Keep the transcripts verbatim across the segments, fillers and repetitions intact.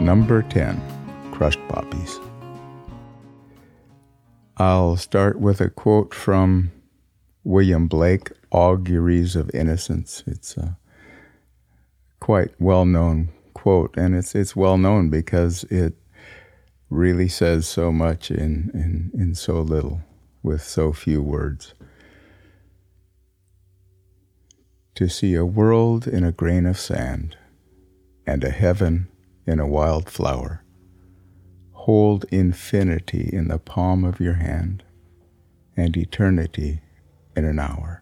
Number ten, Crushed Poppies. I'll start with a quote from William Blake, Auguries of Innocence. It's a quite well-known quote, and it's it's well-known because it really says so much in, in, in so little, with so few words. To see a world in a grain of sand, and a heaven in a wild flower, hold infinity in the palm of your hand, and eternity in an hour.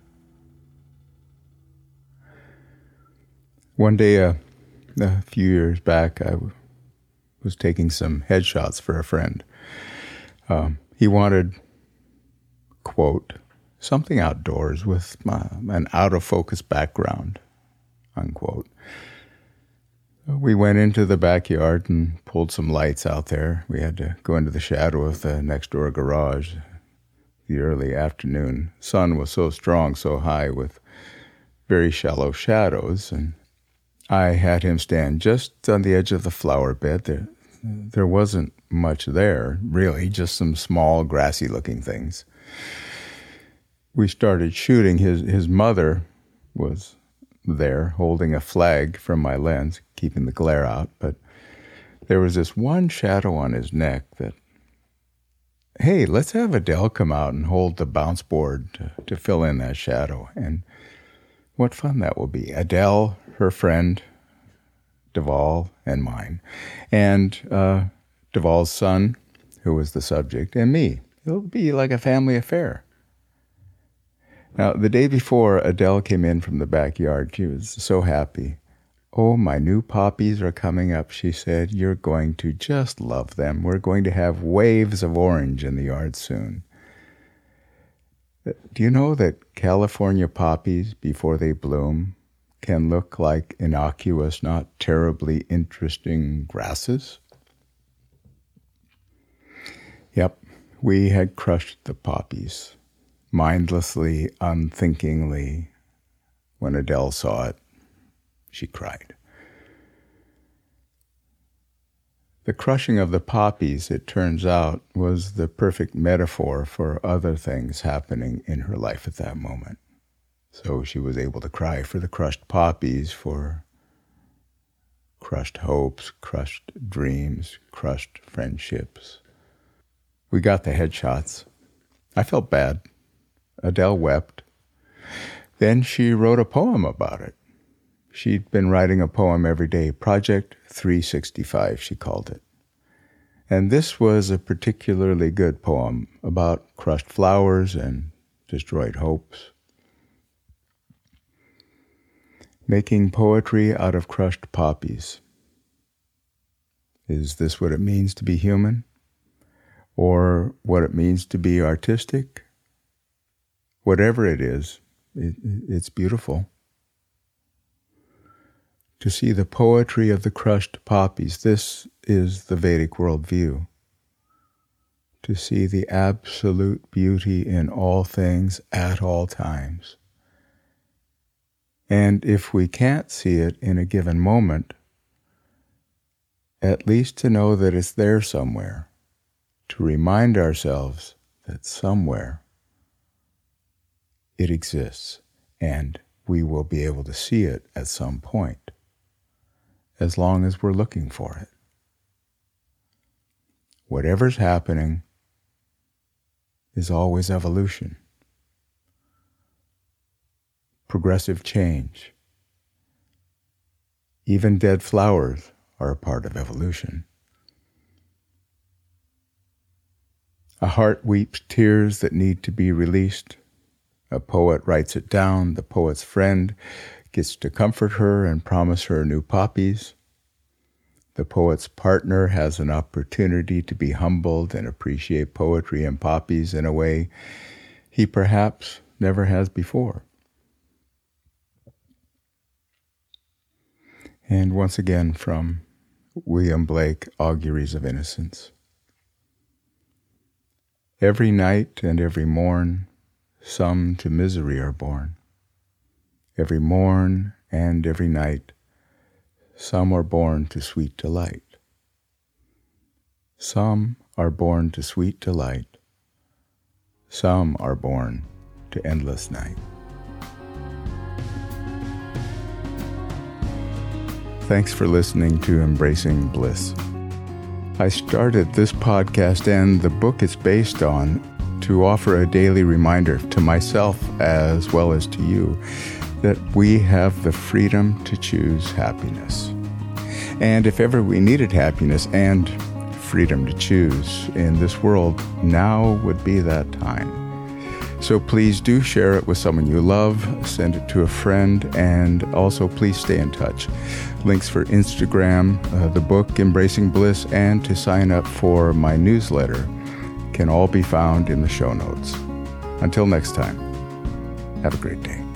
One day, uh, a few years back, I w- was taking some headshots for a friend. Um, he wanted, quote, something outdoors with my, an out-of-focus background, unquote. We went into the backyard and pulled some lights out there. We had to go into the shadow of the next-door garage. The early afternoon sun was so strong, so high, with very shallow shadows, and I had him stand just on the edge of the flower bed. There, there wasn't much there, really, just some small, grassy-looking things. We started shooting. His his mother was there holding a flag from my lens, keeping the glare out, but there was this one shadow on his neck that, hey, let's have Adele come out and hold the bounce board to, to fill in that shadow. And what fun that will be. Adele, her friend, Duvall, and mine. And uh, Duvall's son, who was the subject, and me. It'll be like a family affair. Now, the day before Adele came in from the backyard, she was so happy. Oh, my new poppies are coming up, she said. You're going to just love them. We're going to have waves of orange in the yard soon. Do you know that California poppies, before they bloom, can look like innocuous, not terribly interesting grasses? Yep, we had crushed the poppies. Mindlessly, unthinkingly. When Adele saw it, she cried. The crushing of the poppies, it turns out, was the perfect metaphor for other things happening in her life at that moment. So she was able to cry for the crushed poppies, for crushed hopes, crushed dreams, crushed friendships. We got the headshots. I felt bad. Adele wept. Then she wrote a poem about it. She'd been writing a poem every day. Project three sixty-five, she called it. And this was a particularly good poem about crushed flowers and destroyed hopes. Making poetry out of crushed poppies. Is this what it means to be human? Or what it means to be artistic? Whatever it is, it, it's beautiful. To see the poetry of the crushed poppies, this is the Vedic worldview. To see the absolute beauty in all things at all times. And if we can't see it in a given moment, at least to know that it's there somewhere, to remind ourselves that somewhere it exists, and we will be able to see it at some point, as long as we're looking for it. Whatever's happening is always evolution, progressive change. Even dead flowers are a part of evolution. A heart weeps tears that need to be released. A poet writes it down. The poet's friend gets to comfort her and promise her new poppies. The poet's partner has an opportunity to be humbled and appreciate poetry and poppies in a way he perhaps never has before. And once again from William Blake, Auguries of Innocence. Every night and every morn, some to misery are born. Every morn and every night, some are born to sweet delight. Some are born to sweet delight. Some are born to endless night. Thanks for listening to Embracing Bliss. I started this podcast and the book it's based on to offer a daily reminder to myself as well as to you that we have the freedom to choose happiness. And if ever we needed happiness and freedom to choose in this world, now would be that time. So please do share it with someone you love, send it to a friend, and also please stay in touch. Links for Instagram, uh, the book Embracing Bliss, and to sign up for my newsletter can all be found in the show notes. Until next time, have a great day.